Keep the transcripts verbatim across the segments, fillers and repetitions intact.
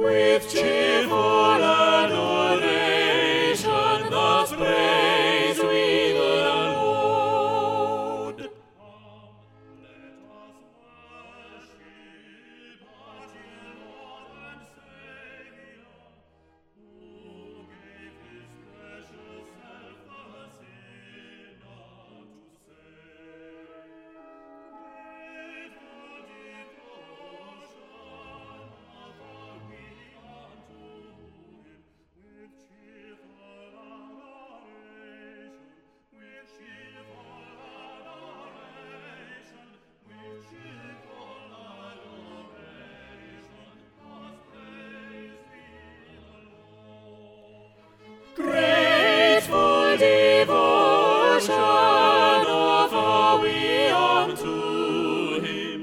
With cheerful adoration, thus praise we the Lord. Come, let us worship our dear Lord and Savior, who gave his precious self the sinner to save. Grateful devotion offer we unto him, with cheerful adoration, with cheerful adoration, with cheerful adoration, thus praise we the Lord. Grateful devotion offer we unto him,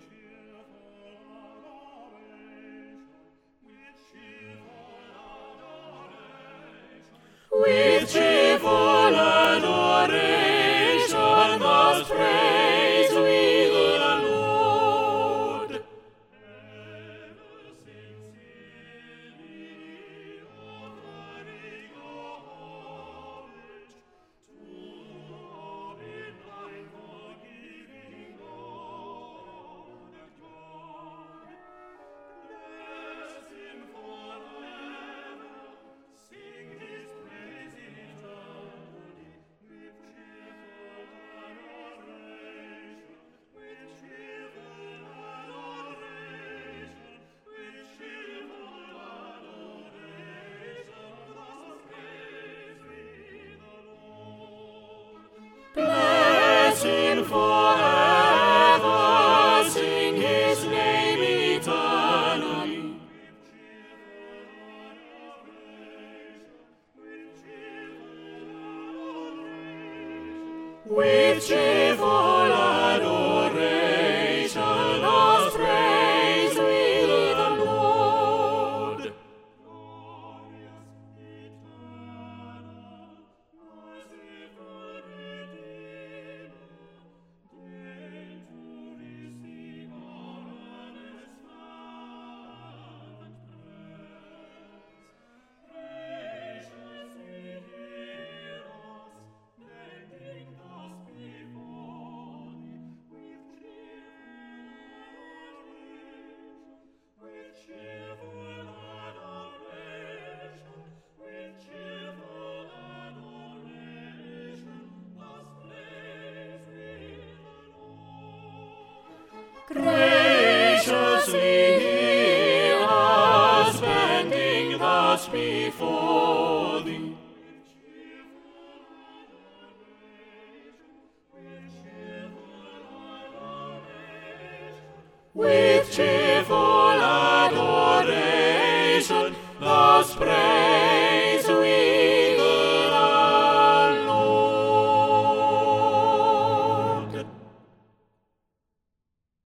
with cheerful adoration, thus praise we the Lord. Ever sincerely offering homage to our benign forgiving Lord and God. Bless him forever, sing his praise eternally, with cheerful adoration, with cheerful adoration, with cheerful adoration, thus praise we the Lord. Bless him forever, sing his name eternally. With cheerful adoration, thus praise we the Lord. Glorious, eternal, merciful Redeemer, deign to receive our honest fervent prayers. Graciously hear us, bending thus before thee, with cheerful adoration, with cheerful adoration, with cheerful adoration, thus praise we the Lord. Graciously hear us, bending thus before thee, with cheerful adoration, thus praise